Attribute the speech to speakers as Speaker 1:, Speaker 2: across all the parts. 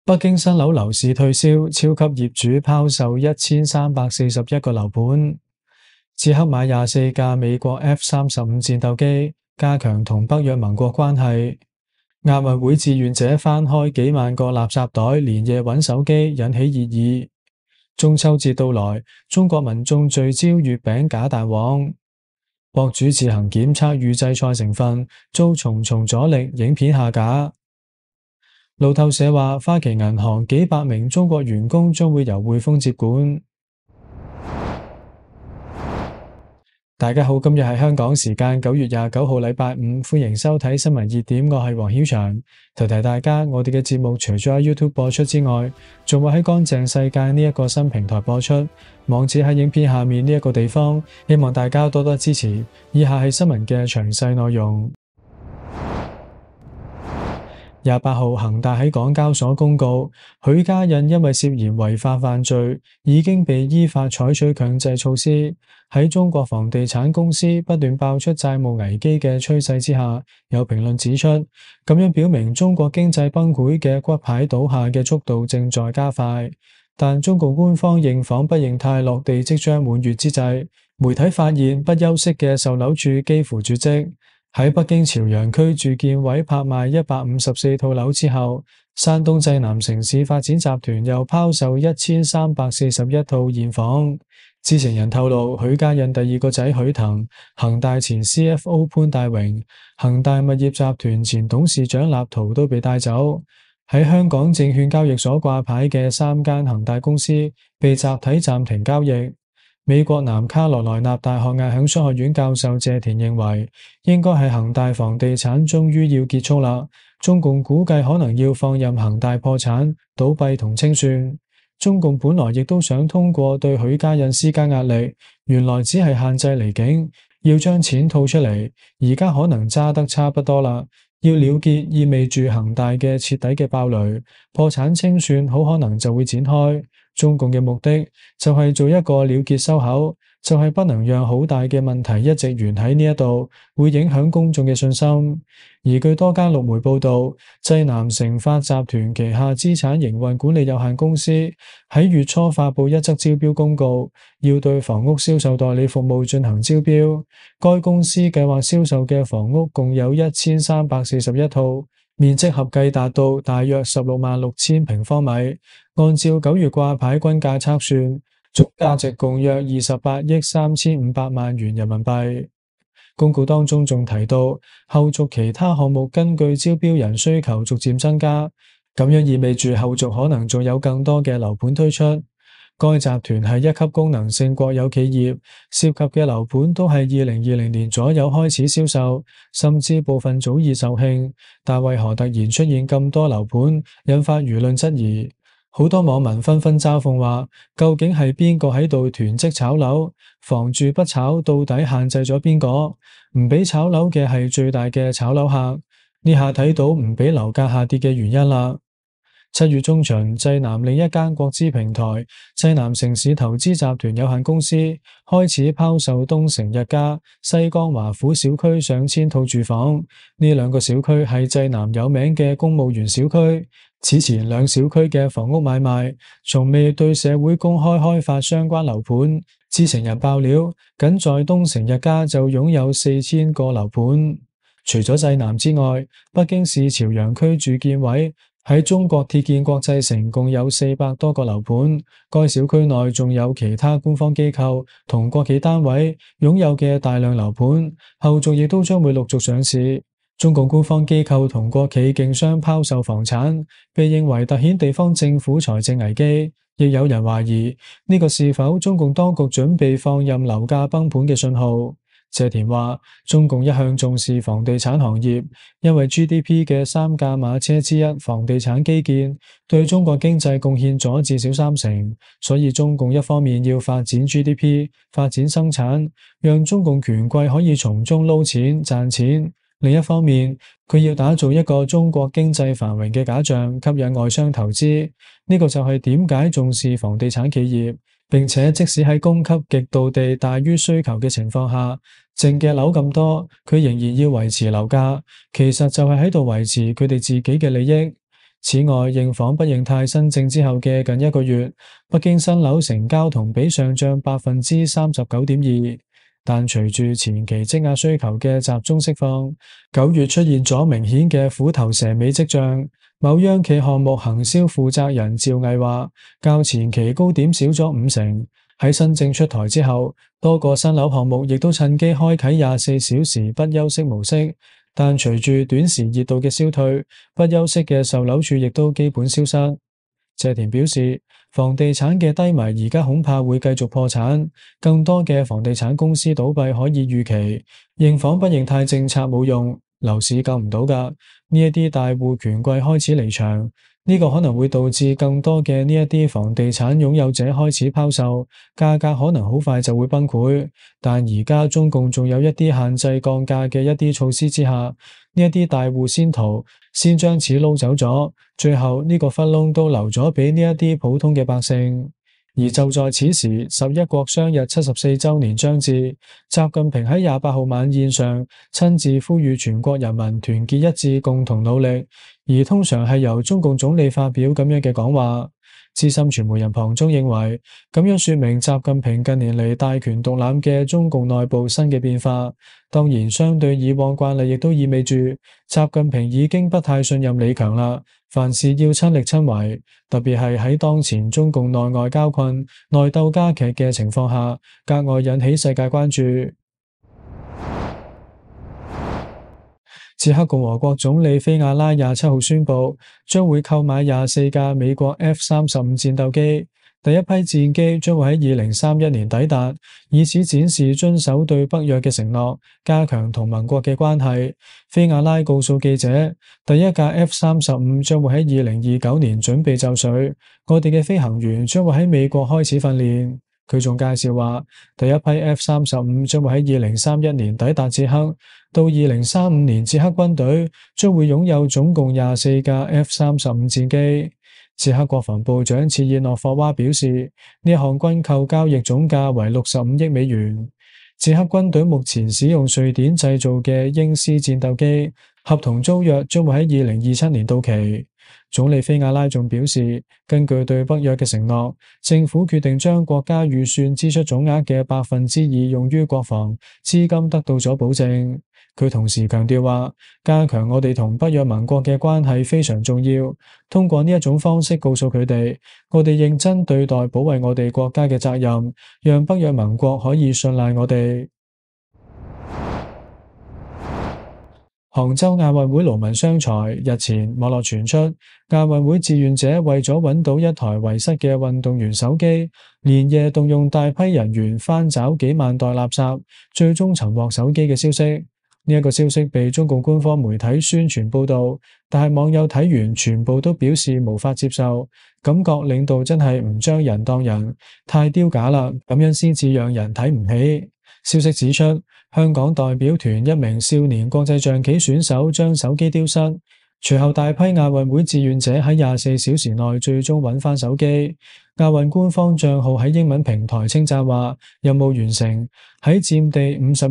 Speaker 1: 北京新樓樓市退燒，超級業主拋售1341個樓盤。捷克買24架美國 F-35戰鬥機，加強同北約盟國關係。亞運會志願者翻開幾萬個垃圾袋，連夜揾手機，引起熱議。中秋節到來，中國民眾聚焦月餅假蛋黃。博主自行檢測預製菜成分，遭重重阻力，影片下架。路透社話，花旗銀行幾百名中國員工將會由匯豐接管。大家好，今日係香港時間9月29號禮拜五，歡迎收睇新聞熱點，我係黃曉翔。提提大家，我哋嘅節目除咗喺 YouTube 播出之外，仲會喺乾淨世界呢一個新平台播出，網址喺影片下面呢一個地方，希望大家多多支持。以下係新聞嘅詳細內容。28號，恒大喺港交所公告，許家印因為涉嫌違法犯罪，已經被依法採取強制措施。喺中國房地產公司不斷爆出債務危機嘅趨勢之下，有評論指出，咁樣表明中國經濟崩潰嘅骨牌倒下嘅速度正在加快。但中共官方認房不認貸落地即將滿月之際，媒體發現不休息嘅售樓處幾乎絕跡。喺北京朝陽區住建委拍賣154套樓之後，山東濟南城市發展集團又拋售1341套現房。知情人透露，許家印第二個仔許騰、恒大前 CFO 潘大榮、恒大物業集團前董事長立陶都被帶走。喺香港證券交易所掛牌嘅3間恒大公司被集體暫停交易。美國南卡羅來納大學亞響商學院教授謝田認為，應該係恒大房地產終於要結束啦。中共估計可能要放任恒大破產、倒閉同清算。中共本來亦都想通過對許家印施加壓力，原來只係限制離境，要將錢吐出嚟，而家可能揸得差不多啦。要了結意味住恒大嘅徹底嘅爆雷，破產清算好可能就會展開。中共嘅目的就係做一個了結收口，就係不能讓好大嘅問題一直懸喺呢一度，會影響公眾嘅信心。而據多間陸媒報道，濟南成發集團旗下資產營運管理有限公司喺月初發佈一則招標公告，要對房屋銷售代理服務進行招標。該公司計劃銷售嘅房屋共有1341套，面積合計達到大約166000平方米。按照9月掛牌均價測算，總價值共約28億3500萬元人民幣。公告當中仲提到，後續其他項目根據招標人需求逐漸增加，咁樣意味住後續可能仲有更多嘅樓盤推出。該集團係一級功能性國有企業，涉及嘅樓盤都係2020年左右開始銷售，甚至部分早已售罄。但為何突然出現咁多樓盤，引發輿論質疑？好多網民紛紛嘲諷話，究竟係邊個喺度囤積炒樓？房住不炒到底限制咗邊個？唔俾炒樓嘅係最大嘅炒樓客。呢下睇到唔俾樓價下跌嘅原因啦。7月中旬，濟南另一間國資平台濟南城市投資集團有限公司開始拋售東城日家、西江華府小區上千套住房。呢兩個小區係濟南有名嘅公務員小區。此前兩小區嘅房屋買賣從未對社會公開開發相關樓盤。知情人爆料，僅在東城日家就擁有4000個樓盤。除咗濟南之外，北京市朝陽區住建委喺中國鐵建國際城共有400多個樓盤。該小區內仲有其他官方機構同國企單位擁有嘅大量樓盤，後續亦都將會陸續上市。中共官方機構同國企競相拋售房產，被認為凸顯地方政府財政危機。亦有人懷疑呢個是否中共當局準備放任樓價崩盤嘅信號。謝田話，中共一向重視房地產行業，因為 GDP 嘅3駕馬車之一房地產基建對中國經濟貢獻咗至少30%，所以中共一方面要發展 GDP， 發展生產，讓中共權貴可以從中撈錢賺錢。另一方面，佢要打造一個中國經濟繁榮嘅假象，吸引外商投資。呢個就係點解重視房地產企業，並且即使喺供給極度地大於需求嘅情況下，淨嘅樓咁多，佢仍然要維持樓價，其實就係喺度維持佢哋自己嘅利益。 此外，認房不認貸新政之後嘅近一個月，北京新樓成交同比上漲39.2%，但隨住前期積壓需求嘅集中釋放，9月出現咗明顯嘅虎頭蛇尾跡象。某央企項目行銷負責人趙毅話，較前期高點少咗50%。喺新政出台之後，多個新樓項目亦都趁機開啟24小時不休息模式。但隨住短時熱度嘅消退，不休息嘅售樓處亦都基本消失。謝田表示，房地產嘅低迷而家恐怕會繼續破產，更多嘅房地產公司倒閉可以預期。認房不認貸政策冇用，樓市救唔到㗎。呢一啲大戶權貴開始離場，呢個可能會導致更多嘅呢一啲房地產擁有者開始拋售，價格可能好快就會崩潰。但而家中共仲有一啲限制降價嘅一啲措施之下，呢一啲大戶先逃，先將錢撈走咗，最後呢個窟窿都留咗俾呢一啲普通嘅百姓。而就在此時，11國雙日74週年將至，習近平喺28號晚宴上親自呼籲全國人民團結一致，共同努力。而通常係由中共總理發表咁樣嘅講話。資深傳媒人龐中認為，咁樣說明習近平近年嚟大權獨攬嘅中共內部新嘅變化。當然，相對以往慣例，亦都意味住習近平已經不太信任李強啦。凡事要親力親為，特別係喺當前中共內外交困、內鬥加劇嘅情況下，格外引起世界關注。捷克共和國總理菲亞拉27號宣布，將會購買24架美國 F-35戰鬥機，第一批戰機將會喺2031年抵達，以此展示遵守對北約嘅承諾，加強同盟國嘅關係。菲亞拉告訴記者，第一架 F-35將會喺2029年準備就緒，我哋嘅飛行員將會喺美國開始訓練。佢仲介紹話，第一批 F-35將會喺2031年抵達捷克，到2035年捷克軍隊將會擁有總共24架 F-35戰機。捷克國防部長切爾諾霍娃表示，呢項軍購交易總價為65億美元。捷克軍隊目前使用瑞典製造嘅鷹獅戰鬥機，合同租約將會喺2027年到期。總理菲亞拉仲表示，根據對北約嘅承諾，政府決定將國家預算支出總額嘅2%用於國防，資金得到咗保證。佢同時強調話，加強我哋同北約盟國嘅關係非常重要，通過呢一種方式告訴佢哋，我哋認真對待保衛我哋國家嘅責任，讓北約盟國可以信賴我哋。杭州亞運會勞民傷財，日前網絡傳出亞運會志願者為咗揾到一台遺失嘅運動員手機，連夜動用大批人員翻找幾萬袋垃圾，最終尋獲手機嘅消息。呢一個消息被中共官方媒體宣傳報道，但係網友睇完全部都表示無法接受，感覺領導真係唔將人當人，太丟架啦，咁樣先至讓人睇唔起。消息指出，香港代表團一名少年國際象棋選手將手機丟失，隨後大批亞運會志願者喺24小時內最終揾返手機。亞運官方賬號喺英文平台稱讚話，任務完成。喺佔地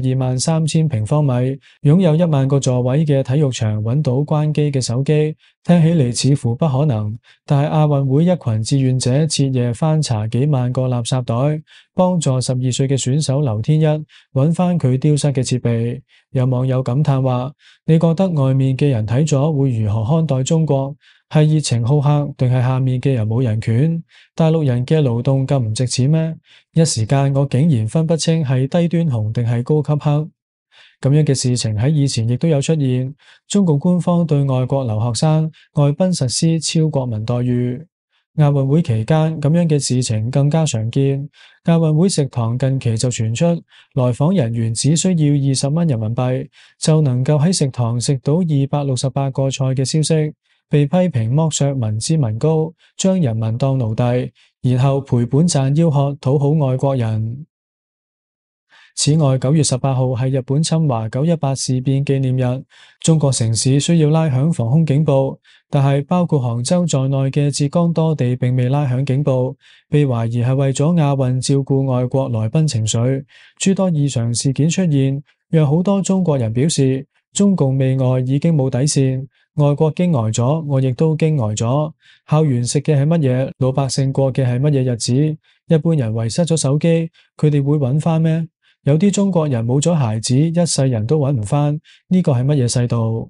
Speaker 1: 523000平方米、擁有1萬個座位嘅體育場揾到關機嘅手機，聽起嚟似乎不可能。但係亞運會一群志願者徹夜翻查幾萬個垃圾袋，幫助12歲嘅選手劉天一揾翻佢丟失嘅設備。有網友感嘆話：你覺得外面嘅人睇咗會如何看待中國？係熱情好客，定係下面嘅人冇人權？大陸人嘅勞動咁唔值錢咩？一時間我竟然分不清係低端紅定係高級黑。咁樣嘅事情喺以前亦都有出現。中共官方對外國留學生、外賓實施超國民待遇。亞運會期間咁樣嘅事情更加常見。亞運會食堂近期就傳出，來訪人員只需要20蚊人民幣就能夠喺食堂食到268個菜嘅消息，被批評剝削民脂民膏，將人民當奴隸，然後賠本賺吆喝討好外國人。此外，9月18號係日本侵華918事變紀念日，中國城市需要拉響防空警報，但係包括杭州在內嘅浙江多地並未拉響警報，被懷疑係為咗亞運照顧外國來賓情緒。諸多異常事件出現，讓好多中國人表示中共媚外已經冇底線， 外國驚呆咗，我亦都驚呆咗。校園食嘅係乜嘢？老百姓過嘅係乜嘢日子？一般人遺失咗手機，佢哋會揾翻咩？有啲中國人冇咗孩子，一世人都揾唔翻，呢個係乜嘢世道？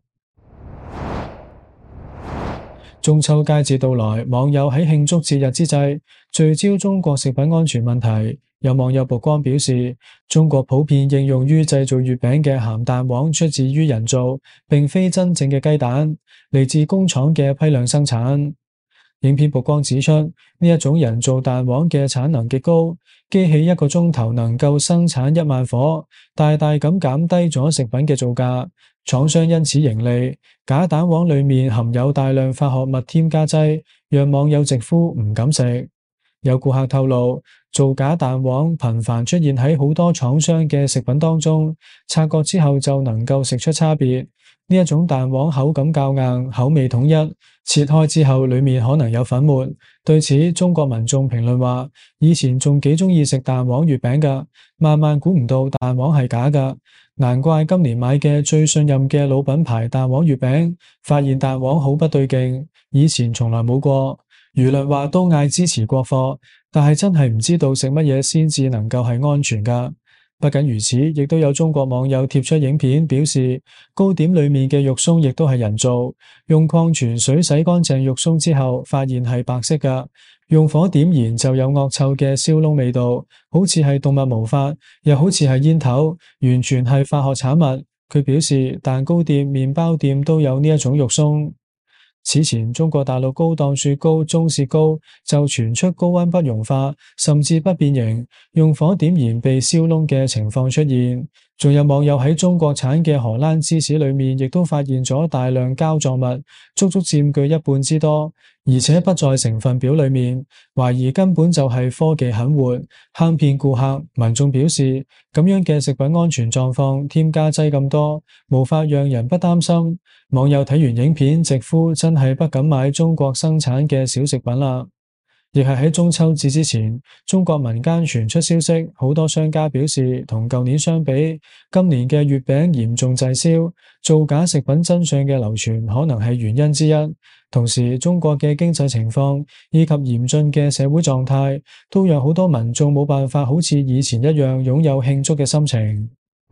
Speaker 1: 中秋佳節到來，網友喺慶祝節日之際，聚焦中國食品安全問題。有網友曝光表示，中國普遍應用於製造月餅嘅鹹蛋黃出自於人造，並非真正嘅雞蛋，嚟自工廠嘅批量生產。影片曝光指出，呢一種人造蛋黃嘅產能極高，機器一個鐘頭能夠生產1萬顆，大大咁減低咗食品嘅造價，廠商因此盈利。假蛋黃裏面含有大量化學物添加劑，讓網友直呼唔敢食。有顧客透露，造假蛋黃頻繁出現喺好多廠商嘅食品當中，察覺之後就能夠食出差別。呢一種蛋黃口感較硬，口味統一，切開之後裏面可能有粉末。對此，中國民眾評論話：以前仲幾鍾意食蛋黃月餅㗎，萬萬估唔到蛋黃係假㗎，難怪今年買嘅最信任嘅老品牌蛋黃月餅，發現蛋黃好不對勁，以前從來冇過。輿論話都嗌支持國貨，但係真係唔知道食乜嘢先至能夠係安全㗎。不僅如此，亦都有中國網友貼出影片，表示糕點裏面嘅肉鬆亦都係人造，用礦泉水洗乾淨肉鬆之後，發現係白色㗎，用火點燃就有惡臭嘅燒燶味道，好似係動物毛髮，又好似係煙頭，完全係化學產物。佢表示蛋糕店、麵包店都有呢一種肉鬆。此前，中國大陸高檔雪糕中雪糕就傳出高溫不融化，甚至不變形，用火點燃被燒燶嘅情況出現。仲有網友喺中國產嘅荷蘭芝士裏面，亦都發現咗大量膠狀物，足足佔據1半之多，而且不在成分表裏面，懷疑根本就係科技狠活，坑騙顧客。民眾表示，咁樣嘅食品安全狀況，添加劑咁多，無法讓人不擔心。網友睇完影片，直呼真係不敢買中國生產嘅小食品啦。亦係喺中秋節之前，中國民間傳出消息，好多商家表示，同舊年相比，今年嘅月餅嚴重滯銷，造假食品真相嘅流傳可能係原因之一。同時，中國嘅經濟情況以及嚴峻嘅社會狀態，都讓好多民眾冇辦法好似以前一樣擁有慶祝嘅心情。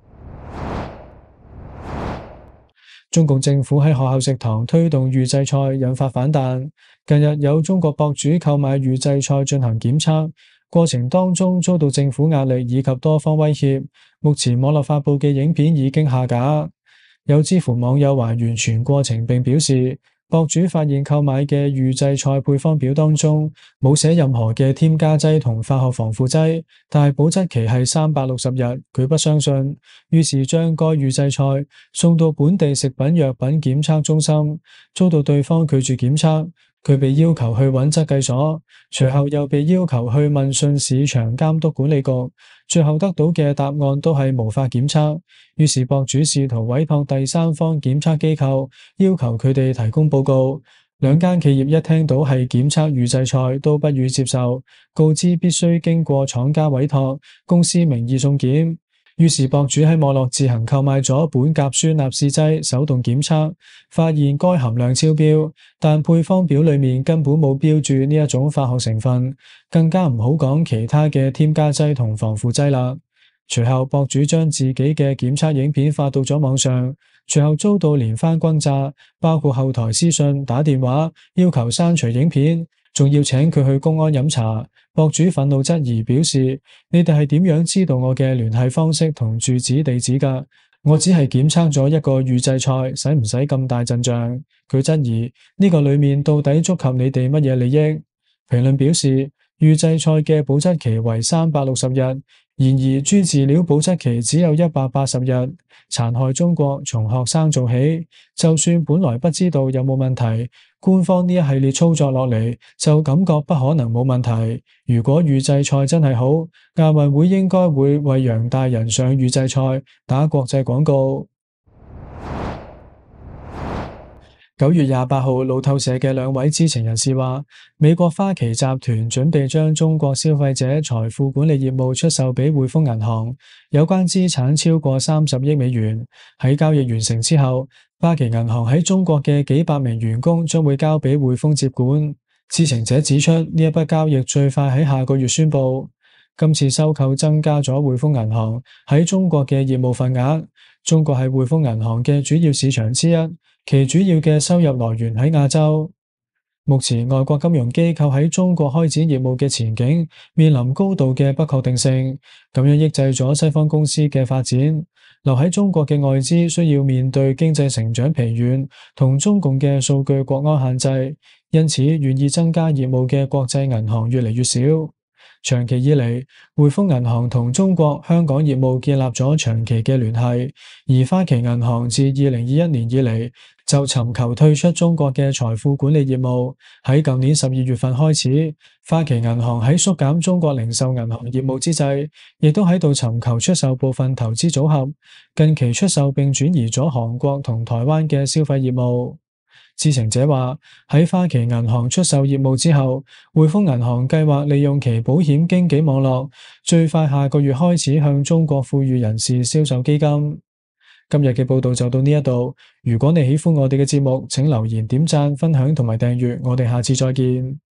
Speaker 1: 中共政府喺學校食堂推動預製菜，引發反彈。近日有中國博主購買預製菜進行檢測，過程當中遭到政府壓力以及多方威脅。目前網絡發布嘅影片已經下架。有知乎網友還原全過程並表示，博主發現購買嘅預製菜配方表當中冇寫任何嘅添加劑同化學防腐劑，但係保質期係360日，佢不相信，於是將該預製菜送到本地食品藥品檢測中心，遭到對方拒絕檢測，佢被要求去揾質計所，隨後又被要求去問訊市場監督管理局，最後得到嘅答案都係無法檢測，於是博主試圖委託第三方檢測機構，要求佢哋提供報告。兩間企業一聽到係檢測預製菜都不予接受，告知必須經過廠家委託，公司名義送檢。於是博主喺網絡自行購買咗苯甲酸納試劑，手動檢測，發現該含量超標，但配方表裏面根本冇標注呢一種化學成分，更加唔好講其他嘅添加劑同防腐劑啦。隨後博主將自己嘅檢測影片發到咗網上，隨後遭到連番轟炸，包括後台私信、打電話要求刪除影片，仲要請佢去公安飲茶。博主憤怒質疑，表示你哋係點樣知道我嘅聯繫方式同住址地址㗎？我只係檢測咗一個預製菜，使唔使咁大陣仗？佢質疑呢個裏面到底觸及你哋乜嘢利益？評論表示，預製菜嘅保質期為360日，然而豬飼料保質期只有180日，殘害中國從學生做起。就算本來不知道有冇問題，官方呢一系列操作落嚟，就感覺不可能冇問題。如果預製菜真係好，亞運會應該會為楊大人上預製菜打國際廣告。9月28號，路透社嘅2位知情人士話，美國花旗集團準備將中國消費者財富管理業務出售俾匯豐銀行，有關資產超過30億美元。喺交易完成之後， 花旗銀行喺中國嘅幾百名員工將會交俾匯豐接管。知情者指出，呢一筆交易最快喺下個月宣布。今次收購增加咗匯豐銀行喺中國嘅業務份額。中國係匯豐銀行嘅主要市場之一，其主要嘅收入來源喺亞洲。目前外國金融機構喺中國開展業務嘅前景面臨高度嘅不確定性，咁樣抑制咗西方公司嘅發展。留喺中國嘅外資需要面對經濟成長疲軟同中共嘅數據國安限制，因此願意增加業務嘅國際銀行越嚟越少。長期以嚟，匯豐銀行同中國香港業務建立咗長期嘅聯繫，而花旗銀行自2021年以嚟就尋求退出中國嘅財富管理業務。喺舊年12月份開始，花旗銀行喺縮減中國零售銀行業務之際，亦都喺度尋求出售部分投資組合。近期出售並轉移咗韓國同台灣嘅消費業務。知情者話，喺花旗銀行出售業務之後，匯豐銀行計劃利用其保險經紀網絡，最快下個月開始向中國富裕人士銷售基金。今日嘅報道就到呢一度，如果你喜歡我哋嘅節目，請留言、點讚、分享同埋訂閱，我哋下次再見。